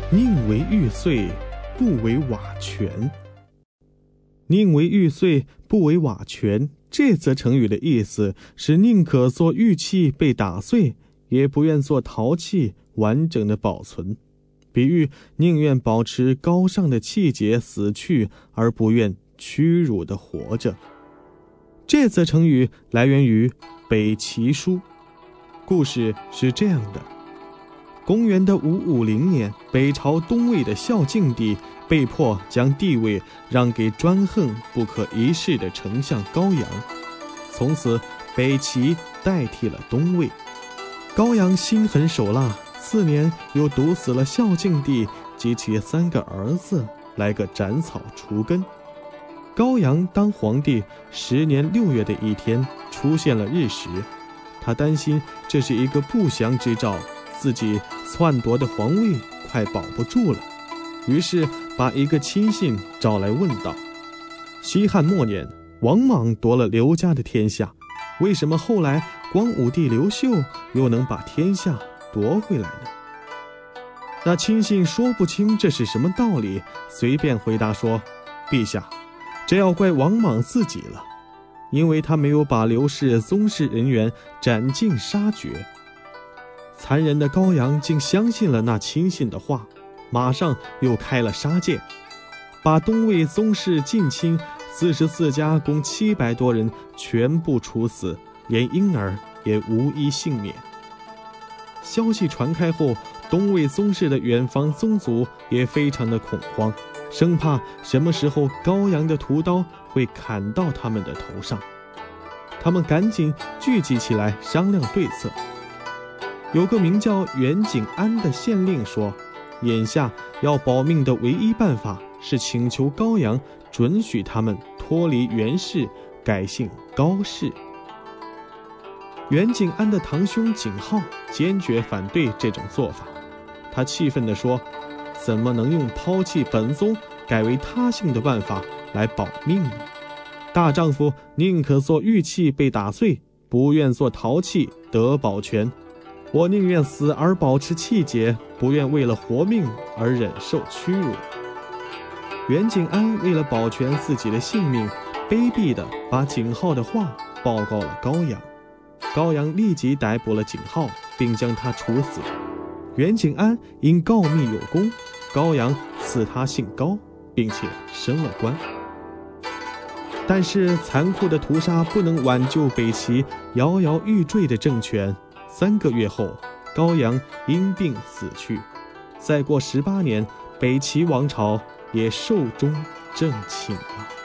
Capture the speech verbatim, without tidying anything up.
宁为玉碎，不为瓦全。宁为玉碎，不为瓦全，这则成语的意思是宁可做玉器被打碎，也不愿做陶器完整的保存，比喻宁愿保持高尚的气节死去，而不愿屈辱的活着。这则成语来源于北齐书，故事是这样的：公元的五五零年，北朝东魏的孝敬帝被迫将帝位让给专横不可一世的丞相高阳，从此北齐代替了东魏。高阳心狠手辣，次年又毒死了孝敬帝及其三个儿子，来个斩草除根。高阳当皇帝十年六月的一天出现了日食，他担心这是一个不祥之兆，自己篡夺的皇位快保不住了，于是把一个亲信找来问道：西汉末年，王莽夺了刘家的天下，为什么后来光武帝刘秀又能把天下夺回来呢？那亲信说不清这是什么道理，随便回答说：陛下，这要怪王莽自己了，因为他没有把刘氏宗室人员斩尽杀绝。残忍的高阳竟相信了那亲信的话，马上又开了杀戒，把东魏宗室近亲四十四家共七百多人全部处死，连婴儿也无一幸免。消息传开后，东魏宗室的远房宗族也非常的恐慌，生怕什么时候高阳的屠刀会砍到他们的头上。他们赶紧聚集起来商量对策。有个名叫袁景安的县令说，眼下要保命的唯一办法是请求高阳准许他们脱离袁氏，改姓高氏。袁景安的堂兄景浩坚决反对这种做法，他气愤地说，怎么能用抛弃本宗改为他姓的办法来保命呢？大丈夫宁可做玉器被打碎，不愿做陶器得保全。我宁愿死而保持气节，不愿为了活命而忍受屈辱。袁景安为了保全自己的性命，卑鄙地把景浩的话报告了高阳。高阳立即逮捕了景浩，并将他处死。袁景安因告密有功，高阳赐他姓高，并且升了官。但是残酷的屠杀不能挽救北齐摇摇欲坠的政权。三个月后，高阳因病死去。再过十八年，北齐王朝也寿终正寝了。